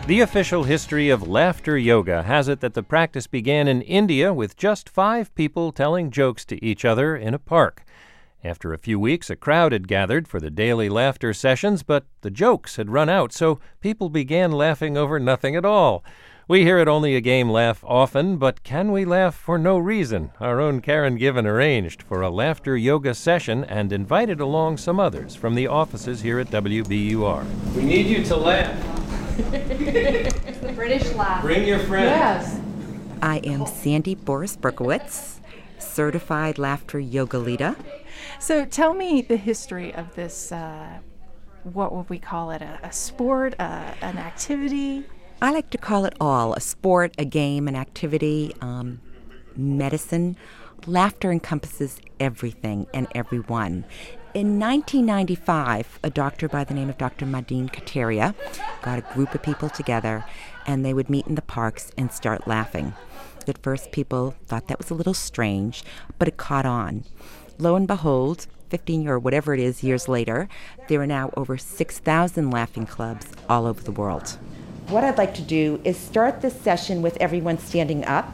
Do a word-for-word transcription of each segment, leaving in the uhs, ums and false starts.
The official history of laughter yoga has it that the practice began in India with just five people telling jokes to each other in a park. After a few weeks, a crowd had gathered for the daily laughter sessions, but the jokes had run out, so people began laughing over nothing at all. We here at Only a Game laugh often, but can we laugh for no reason? Our own Karen Given arranged for a laughter yoga session and invited along some others from the offices here at W B U R. We need you to laugh. It's the British laugh. Bring your friends. Yes. I am Sandy Boris Berkowitz, certified laughter yoga leader. So tell me the history of this, uh, what would we call it, a, a sport, uh, an activity? I like to call it all, a sport, a game, an activity, um, medicine. Laughter encompasses everything and everyone. In nineteen ninety-five, a doctor by the name of Doctor Madeen Kataria got a group of people together, and they would meet in the parks and start laughing. At first, people thought that was a little strange, but it caught on. Lo and behold, fifteen or whatever it is years later, there are now over six thousand laughing clubs all over the world. What I'd like to do is start this session with everyone standing up.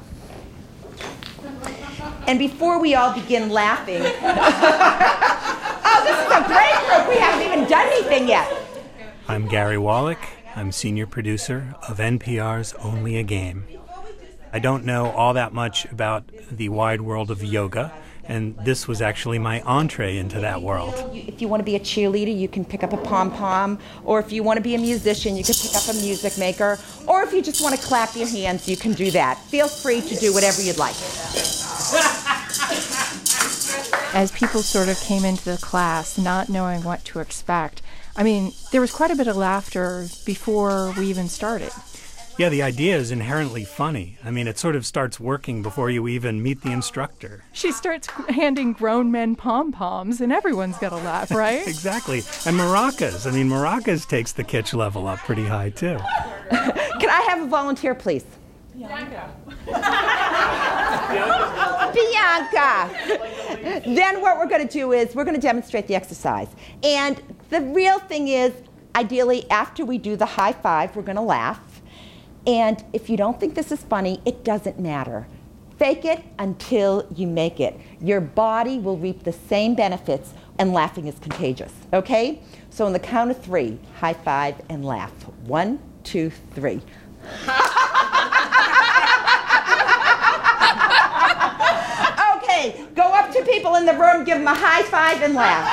And before we all begin laughing, oh, this is a great group. We haven't even done anything yet. I'm Gary Wallach. I'm senior producer of N P R's Only a Game. I don't know all that much about the wide world of yoga, and this was actually my entree into that world. If you want to be a cheerleader, you can pick up a pom-pom, or if you want to be a musician, you can pick up a music maker, or if you just want to clap your hands, you can do that. Feel free to do whatever you'd like. As people sort of came into the class not knowing what to expect, I mean, there was quite a bit of laughter before we even started. Yeah, the idea is inherently funny. I mean, it sort of starts working before you even meet the instructor. She starts handing grown men pom-poms, and everyone's got to laugh, right? Exactly. And maracas. I mean, maracas takes the kitsch level up pretty high, too. Can I have a volunteer, please? Bianca. Bianca. Then what we're going to do is we're going to demonstrate the exercise. And the real thing is, ideally, after we do the high five, we're going to laugh. And if you don't think this is funny, it doesn't matter. Fake it until you make it. Your body will reap the same benefits, and laughing is contagious, okay? So on the count of three, high five and laugh. One, two, three. Okay, go up to people in the room, give them a high five and laugh.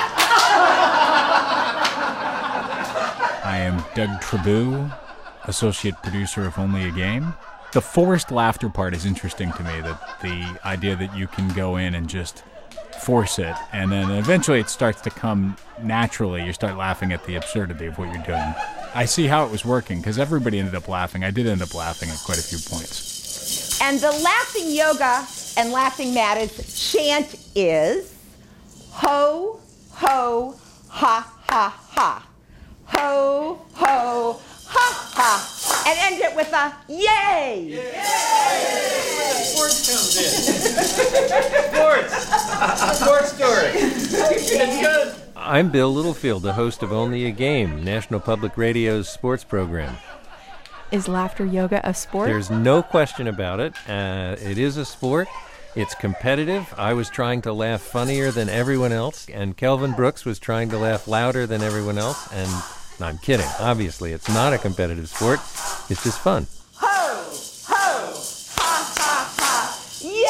I am Doug Trabue, associate producer of Only a Game. The forced laughter part is interesting to me, that the idea that you can go in and just force it, and then eventually it starts to come naturally. You start laughing at the absurdity of what you're doing. I see how it was working, because everybody ended up laughing. I did end up laughing at quite a few points. And the laughing yoga and laughing matters chant is ho, ho, ha, ha, ha. Ho, ho, ha, ha, and end it with a yay! Yay! Sports comes in. Sports. Sports story. It's good. I'm Bill Littlefield, the host of Only a Game, National Public Radio's sports program. Is laughter yoga a sport? There's no question about it. Uh, it is a sport. It's competitive. I was trying to laugh funnier than everyone else, and Kelvin Brooks was trying to laugh louder than everyone else, and no, I'm kidding. Obviously, it's not a competitive sport. It's just fun. Ho, ho, ha, ha, ha,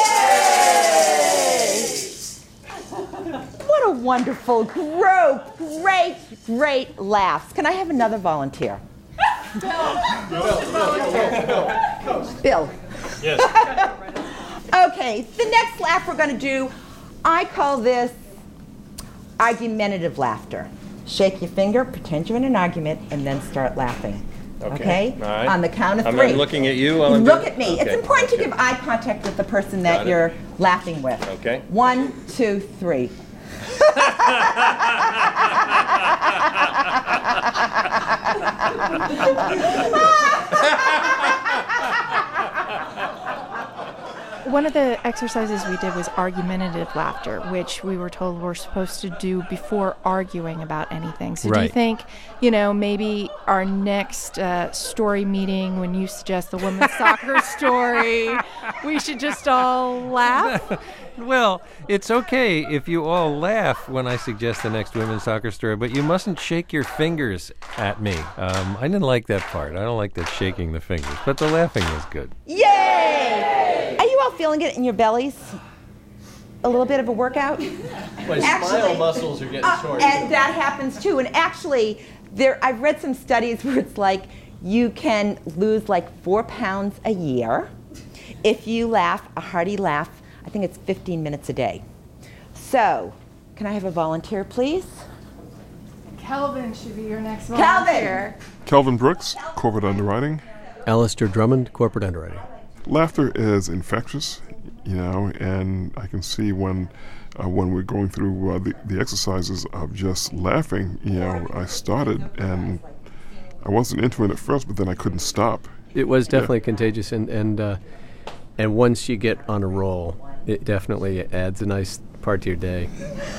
yay! What a wonderful group. Great, great laughs. Can I have another volunteer? Bill. Bill. Yes. Okay, the next laugh we're going to do, I call this argumentative laughter. Shake your finger, pretend you're in an argument, and then start laughing. Okay? Okay? All right. On the count of I'm, three. I'm looking at you while I'm Look doing... at me. Okay. It's important okay. to give eye contact with the person that Got it. you're laughing with. Okay. One, two, three. One of the exercises we did was argumentative laughter, which we were told we're supposed to do before arguing about anything. So do you Right. think, you know, maybe our next uh, story meeting, when you suggest the women's soccer story, we should just all laugh? Well, it's okay if you all laugh when I suggest the next women's soccer story, but you mustn't shake your fingers at me. Um, I didn't like that part. I don't like that shaking the fingers, but the laughing was good. Yay! Are you all feeling it in your bellies? A little bit of a workout? My Actually- smile muscles are getting Uh, sore. and that happens too. And actually, there I've read some studies where it's like you can lose like four pounds a year if you laugh a hearty laugh. I think it's fifteen minutes a day. So, can I have a volunteer, please? Kelvin should be your next Kelvin! volunteer. Kelvin Brooks, corporate underwriting. Alistair Drummond, corporate underwriting. Laughter is infectious, you know, and I can see when uh, when we're going through uh, the, the exercises of just laughing, you know, I started and I wasn't into it at first, but then I couldn't stop. It was definitely contagious, and and uh, and once you get on a roll, it definitely adds a nice part to your day.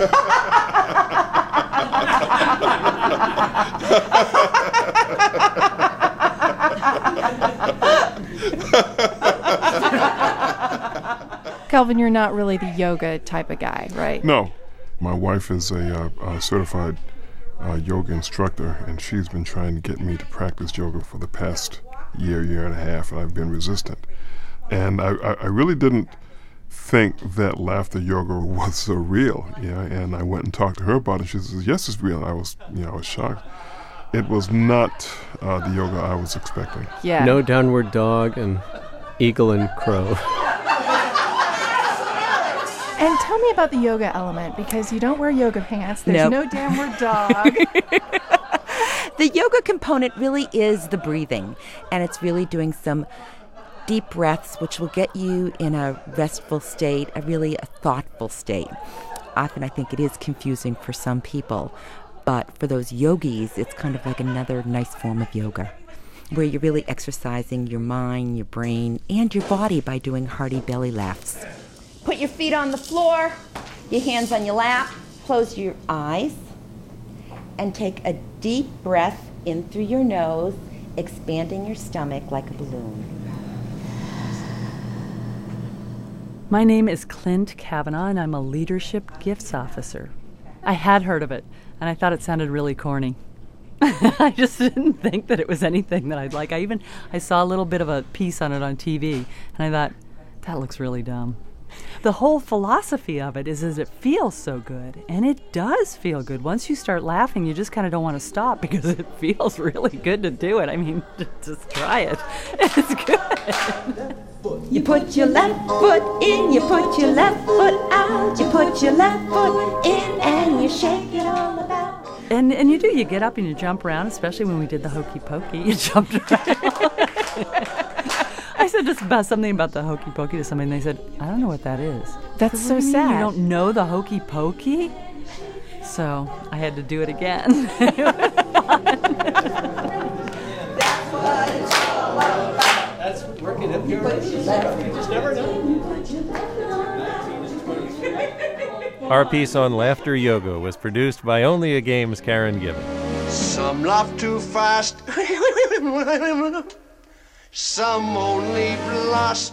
Kelvin, you're not really the yoga type of guy, right? No, my wife is a, uh, a certified uh, yoga instructor, and she's been trying to get me to practice yoga for the past year, year and a half, and I've been resistant. And I, I, I really didn't think that laughter yoga was so real, yeah. And I went and talked to her about it. She says, "Yes, it's real." And I was, you know, I was shocked. It was not uh, the yoga I was expecting. Yeah. No downward dog and eagle and crow. And tell me about the yoga element, because you don't wear yoga pants. There's Nope. no downward dog. The yoga component really is the breathing, and it's really doing some deep breaths, which will get you in a restful state, a really a thoughtful state. Often I think it is confusing for some people, but for those yogis, it's kind of like another nice form of yoga, where you're really exercising your mind, your brain, and your body by doing hearty belly laughs. Put your feet on the floor, your hands on your lap, close your eyes, and take a deep breath in through your nose, expanding your stomach like a balloon. My name is Clint Kavanaugh, and I'm a leadership gifts officer. I had heard of it, and I thought it sounded really corny. I just didn't think that it was anything that I'd like. I even I saw a little bit of a piece on it on T V, and I thought, that looks really dumb. The whole philosophy of it is, is it feels so good, and it does feel good. Once you start laughing, you just kind of don't want to stop because it feels really good to do it. I mean, just try it. It's good. You put your left foot in, you put your left foot out, you put your left foot in, and you shake it all about. And and you do, you get up and you jump around, especially when we did the hokey pokey. You jumped around. I said just about something about the hokey pokey to somebody, and they said, I don't know what that is. That's so What do you mean, sad. You don't know the hokey pokey? So I had to do it again. That's working up here. You just never know. Our piece on laughter yoga was produced by Only a Game's Karen Given. Some laugh too fast, some only blast.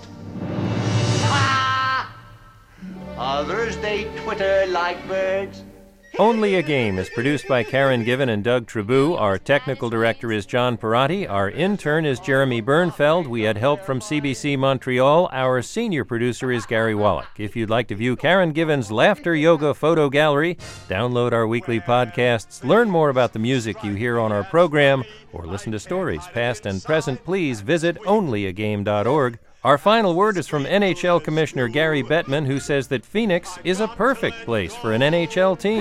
Ah! Others they twitter like birds. Only a Game is produced by Karen Given and Doug Trabou. Our technical director is John Perotti. Our intern is Jeremy Bernfeld. We had help from C B C Montreal. Our senior producer is Gary Wallach. If you'd like to view Karen Given's Laughter Yoga Photo Gallery, download our weekly podcasts, learn more about the music you hear on our program, or listen to stories past and present, please visit only a game dot org. Our final word is from N H L Commissioner Gary Bettman, who says that Phoenix is a perfect place for an N H L team.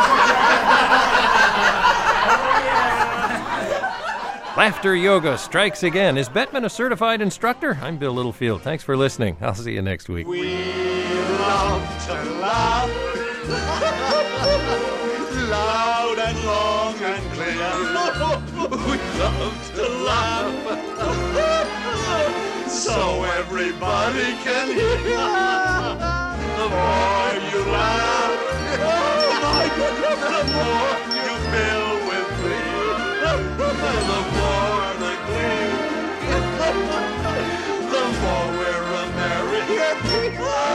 Laughter Yoga strikes again. Is Bettman a certified instructor? I'm Bill Littlefield. Thanks for listening. I'll see you next week. We love to laugh, loud and long and clear. We love to laugh. so everybody can hear. The more you laugh, oh my goodness, the more you fill with glee. The more the glee, the more we're American.